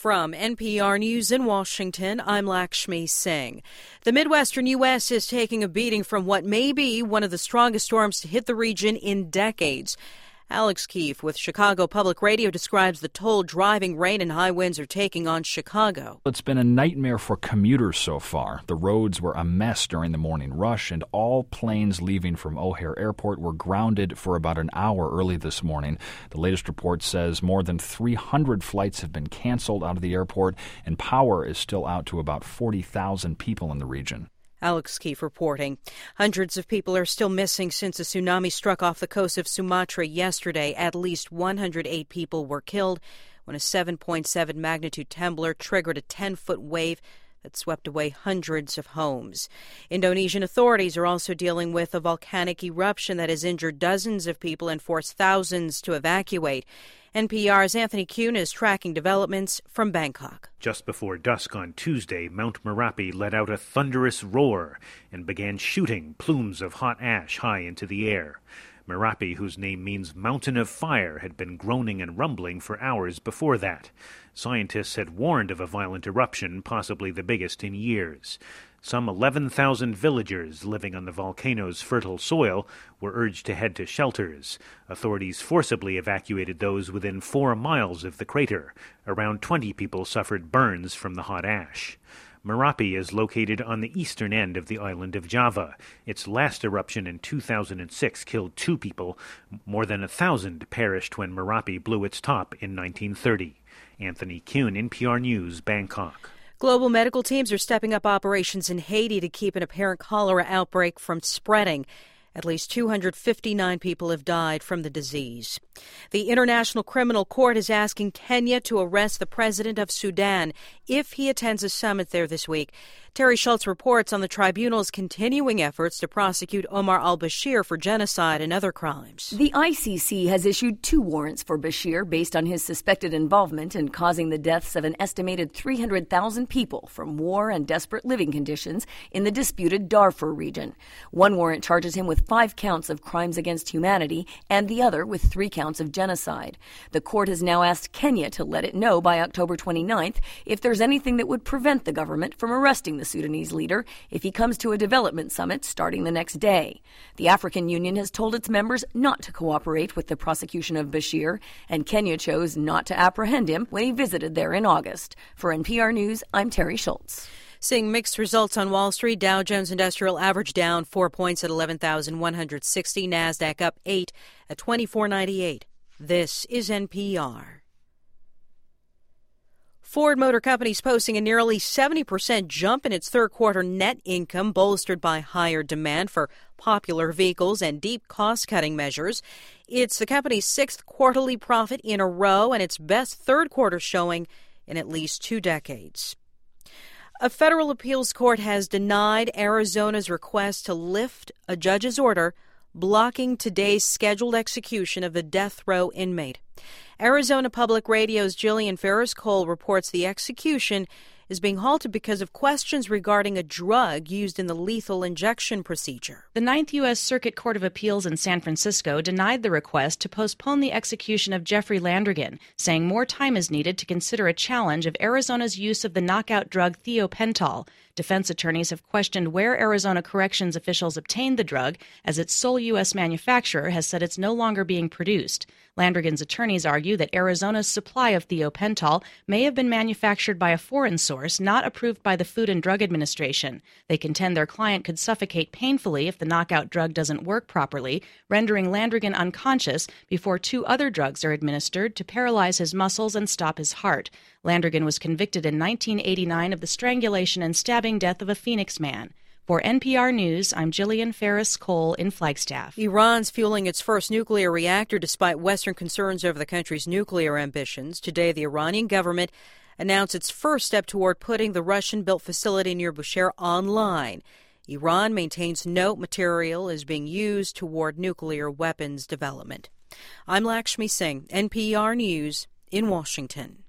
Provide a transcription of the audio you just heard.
From NPR News in Washington, I'm Lakshmi Singh. The Midwestern U.S. is taking a beating from what may be one of the strongest storms to hit the region in decades. Alex Keefe with Chicago Public Radio describes the toll driving rain and high winds are taking on Chicago. It's been a nightmare for commuters so far. The roads were a mess during the morning rush, and all planes leaving from O'Hare Airport were grounded for about an hour early this morning. The latest report says more than 300 flights have been canceled out of the airport, and power is still out to about 40,000 people in the region. Alex Keefe reporting. Hundreds of people are still missing since a tsunami struck off the coast of Sumatra yesterday. At least 108 people were killed when a 7.7 magnitude trembler triggered a 10-foot wave that swept away hundreds of homes. Indonesian authorities are also dealing with a volcanic eruption that has injured dozens of people and forced thousands to evacuate. NPR's Anthony Kuhn is tracking developments from Bangkok. Just before dusk on Tuesday, Mount Merapi let out a thunderous roar and began shooting plumes of hot ash high into the air. Merapi, whose name means mountain of fire, had been groaning and rumbling for hours before that. Scientists had warned of a violent eruption, possibly the biggest in years. Some 11,000 villagers living on the volcano's fertile soil were urged to head to shelters. Authorities forcibly evacuated those within 4 miles of the crater. Around 20 people suffered burns from the hot ash. Merapi is located on the eastern end of the island of Java. Its last eruption in 2006 killed 2 people. More than 1,000 perished when Merapi blew its top in 1930. Anthony Kuhn, NPR News, Bangkok. Global medical teams are stepping up operations in Haiti to keep an apparent cholera outbreak from spreading. At least 259 people have died from the disease. The International Criminal Court is asking Kenya to arrest the president of Sudan if he attends a summit there this week. Terry Schultz reports on the tribunal's continuing efforts to prosecute Omar al-Bashir for genocide and other crimes. The ICC has issued 2 warrants for Bashir based on his suspected involvement in causing the deaths of an estimated 300,000 people from war and desperate living conditions in the disputed Darfur region. One warrant charges him with 5 counts of crimes against humanity and the other with 3 counts of genocide. The court has now asked Kenya to let it know by October 29th if there's anything that would prevent the government from arresting the Sudanese leader if he comes to a development summit starting the next day. The African Union has told its members not to cooperate with the prosecution of Bashir, and Kenya chose not to apprehend him when he visited there in August. For NPR News, I'm Terry Schultz. Seeing mixed results on Wall Street, Dow Jones Industrial average down 4 points at 11,160, NASDAQ up 8 at 2498. This is NPR. Ford Motor Company's posting a nearly 70% jump in its third quarter net income, bolstered by higher demand for popular vehicles and deep cost-cutting measures. It's the company's 6th quarterly profit in a row and its best third quarter showing in at least 2 decades. A federal appeals court has denied Arizona's request to lift a judge's order blocking today's scheduled execution of a death row inmate. Arizona Public Radio's Jillian Ferris-Cole reports the execution is being halted because of questions regarding a drug used in the lethal injection procedure. The Ninth U.S. Circuit Court of Appeals in San Francisco denied the request to postpone the execution of Jeffrey Landrigan, saying more time is needed to consider a challenge of Arizona's use of the knockout drug thiopental. Defense attorneys have questioned where Arizona corrections officials obtained the drug, as its sole U.S. manufacturer has said it's no longer being produced. Landrigan's attorneys argue that Arizona's supply of thiopental may have been manufactured by a foreign source not approved by the Food and Drug Administration. They contend their client could suffocate painfully if the knockout drug doesn't work properly, rendering Landrigan unconscious before 2 other drugs are administered to paralyze his muscles and stop his heart. Landrigan was convicted in 1989 of the strangulation and stabbing death of a Phoenix man. For NPR News, I'm Jillian Ferris-Cole in Flagstaff. Iran's fueling its first nuclear reactor despite Western concerns over the country's nuclear ambitions. Today, the Iranian government announced its first step toward putting the Russian-built facility near Bushehr online. Iran maintains no material is being used toward nuclear weapons development. I'm Lakshmi Singh, NPR News in Washington.